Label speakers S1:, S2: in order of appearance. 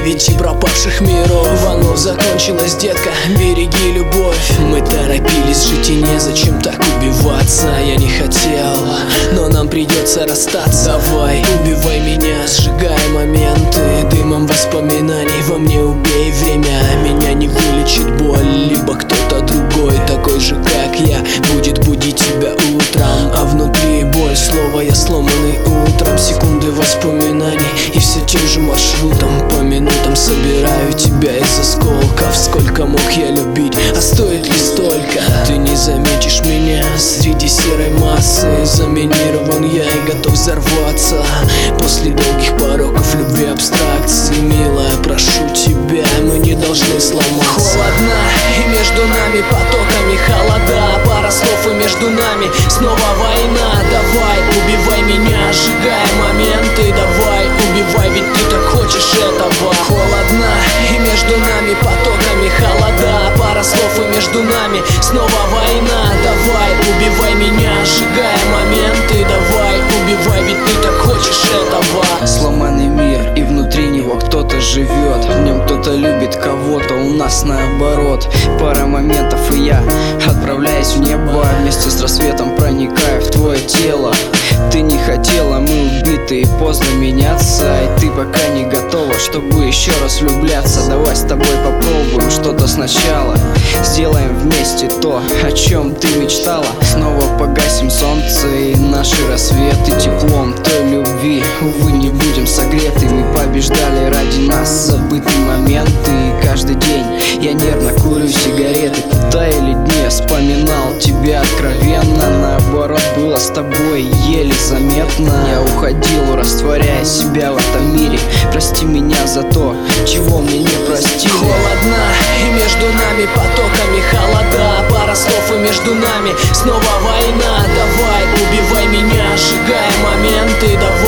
S1: 9 пропавших миров. Вано закончилась, детка, береги любовь. Мы торопились жить и незачем так убиваться. Я не хотел, но нам придется расстаться. Давай, убивай меня, сжигай моменты дымом воспоминаний. Во мне убей время, меня не вылечит боль. Либо кто-то другой, такой же как я, будет будить тебя утром. А внутри боль, слово я сломанный утром. Секунды воспоминаний и все тем же маршрутом. По минутам собираю тебя из осколков. Сколько мог я любить, а стоит ли столько? Ты не заметишь меня среди серой массы. Заминирован я и готов взорваться. После долгих пороков любви абстракции, милая, прошу тебя, мы не должны сломаться. Холодна, и между нами потоками холода. Пара слов, и между нами снова война. Давай, убивай меня, сжигай моменты. Давай, убивай, ведь ты так хочешь этого. Холодна, и между нами потоками холода. Пара слов, и между нами снова война. Давай, убивай меня, сжигай моменты. Давай, убивай, ведь ты так хочешь этого.
S2: Сломанный мир, и внутри него кто-то живет. В нем кто-то любит кого-то, у нас наоборот. Пара моментов, и я отправляюсь в небо. Вместе с рассветом проникаю в твое тело. Ты не хотела, мы убиты, и поздно меняться. И ты пока не готова, чтобы еще раз влюбляться. Давай с тобой попробуем что-то сначала. Сделаем вместе то, о чем ты мечтала. Снова погасим солнце и наши рассветы теплом той любви. Увы, не будем согреты, мы побеждали ради нас забытые моменты. И каждый день я нервно курю сигареты. Таяли дни, вспоминал тебя откровенно. Наоборот, было с тобой еле заметно. Я уходил, растворяя себя в этом мире. Прости меня за то, чего мне не простили.
S1: Холодна, и между нами потоками холода. Пара слов, и между нами снова война. Давай, убивай меня, сжигай моменты. Давай,